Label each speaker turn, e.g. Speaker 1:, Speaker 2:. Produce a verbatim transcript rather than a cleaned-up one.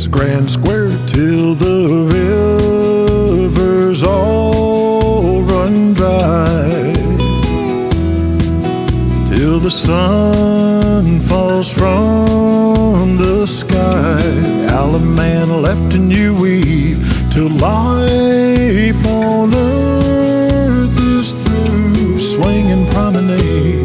Speaker 1: grand square till the rivers all run dry, till the sun falls from the sky. Alum man left and you weave till life on earth is through. Swinging promenade